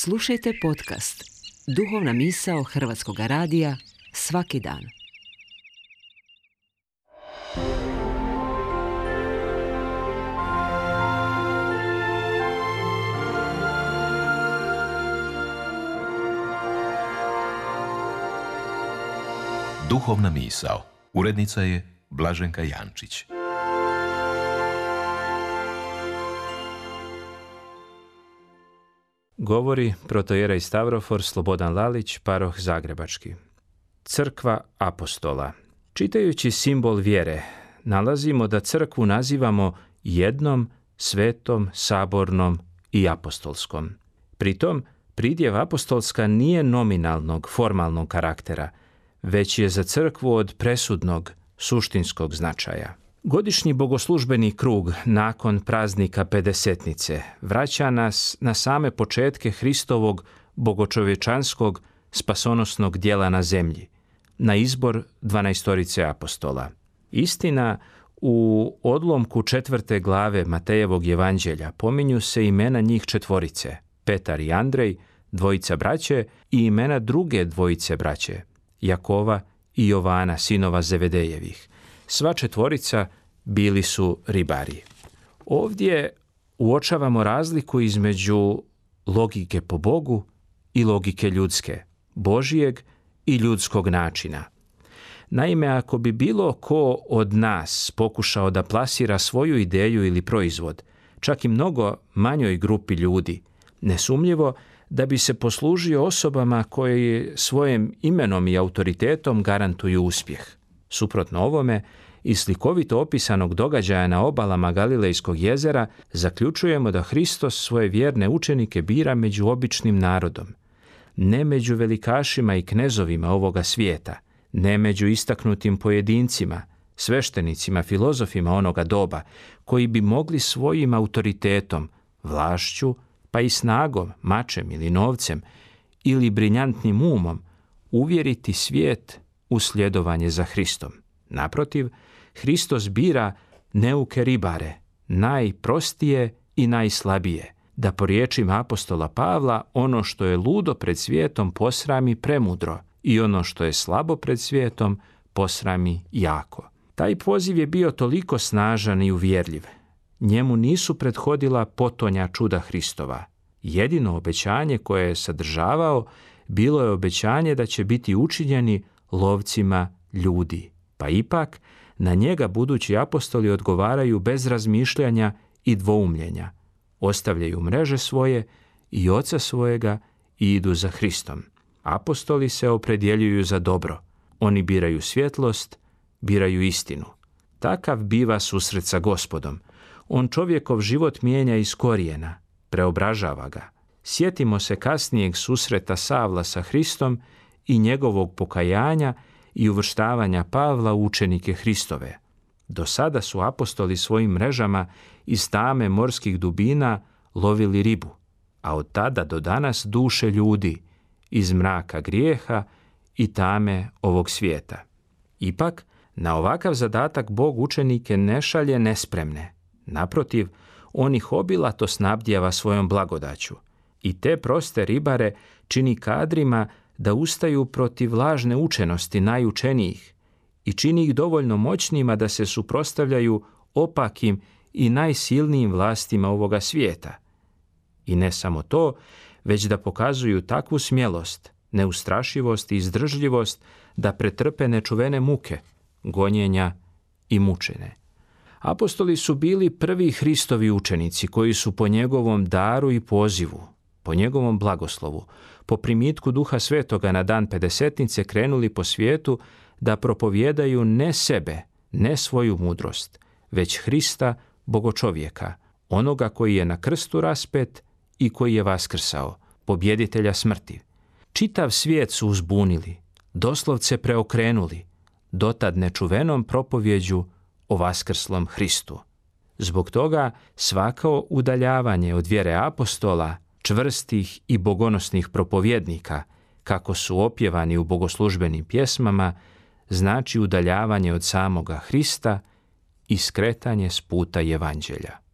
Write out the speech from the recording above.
Slušajte podcast Duhovna misao Hrvatskog radija svaki dan. Duhovna misao. Urednica je Blaženka Jančić. Govori protojerej Stavrofor Slobodan Lalić, paroh Zagrebački. Crkva apostola. Čitajući simbol vjere, nalazimo da crkvu nazivamo jednom, svetom, sabornom i apostolskom. Pritom, pridjev apostolska nije nominalnog, formalnog karaktera, već je za crkvu od presudnog, suštinskog značaja. Godišnji bogoslužbeni krug nakon praznika Pedesetnice vraća nas na same početke Hristovog bogočovječanskog spasonosnog djela na zemlji, na izbor 12 apostola. Istina, u odlomku 4. glave Matejevog evanđelja pominju se imena njih 4, Petar i Andrej, dvojica braće, i imena druge dvojice braće, Jakova i Jovana, sinova Zevedejevih. Sva 4 bili su ribari. Ovdje uočavamo razliku između logike po Bogu i logike ljudske, Božijeg i ljudskog načina. Naime, ako bi bilo ko od nas pokušao da plasira svoju ideju ili proizvod, čak i mnogo manjoj grupi ljudi, nesumnjivo da bi se poslužio osobama koje svojim imenom i autoritetom garantuju uspjeh. Suprotno ovome, iz slikovito opisanog događaja na obalama Galilejskog jezera zaključujemo da Hristos svoje vjerne učenike bira među običnim narodom, ne među velikašima i knezovima ovoga svijeta, ne među istaknutim pojedincima, sveštenicima, filozofima onoga doba, koji bi mogli svojim autoritetom, vlašću, pa i snagom, mačem ili novcem, ili briljantnim umom, uvjeriti svijet u sljedovanje za Hristom. Naprotiv, Hristos bira neuke ribare, najprostije i najslabije, da po riječima apostola Pavla ono što je ludo pred svijetom posrami premudro i ono što je slabo pred svijetom posrami jako. Taj poziv je bio toliko snažan i uvjerljiv. Njemu nisu prethodila potonja čuda Hristova. Jedino obećanje koje je sadržavao bilo je obećanje da će biti učinjeni lovcima ljudi. Pa ipak, na njega budući apostoli odgovaraju bez razmišljanja i dvoumljenja. Ostavljaju mreže svoje i oca svojega i idu za Hristom. Apostoli se opredjeljuju za dobro. Oni biraju svjetlost, biraju istinu. Takav biva susret sa Gospodom. On čovjekov život mijenja iz korijena, preobražava ga. Sjetimo se kasnijeg susreta Savla sa Hristom i njegovog pokajanja i uvrštavanja Pavla u učenike Hristove. Do sada su apostoli svojim mrežama iz tame morskih dubina lovili ribu, a od tada do danas duše ljudi iz mraka grijeha i tame ovog svijeta. Ipak, na ovakav zadatak Bog učenike ne šalje nespremne. Naprotiv, on ih obilato snabdijeva svojom blagodaću i te proste ribare čini kadrima da ustaju protiv lažne učenosti najučenijih i čini ih dovoljno moćnima da se suprotstavljaju opakim i najsilnijim vlastima ovoga svijeta. I ne samo to, već da pokazuju takvu smjelost, neustrašivost i izdržljivost da pretrpe nečuvene muke, gonjenja i mučenje. Apostoli su bili prvi Hristovi učenici koji su po njegovom daru i pozivu, po njegovom blagoslovu, po primitku Duha Svetoga na dan Pedesetnice krenuli po svijetu da propovijedaju ne sebe, ne svoju mudrost, već Hrista, bogočovjeka, onoga koji je na krstu raspet i koji je vaskrsao, pobjeditelja smrti. Čitav svijet su uzbunili, doslovce preokrenuli, dotad nečuvenom propovjeđu o vaskrslom Hristu. Zbog toga svako udaljavanje od vjere apostola, čvrstih i bogonosnih propovjednika, kako su opjevani u bogoslužbenim pjesmama, znači udaljavanje od samoga Hrista i skretanje s puta evanđelja.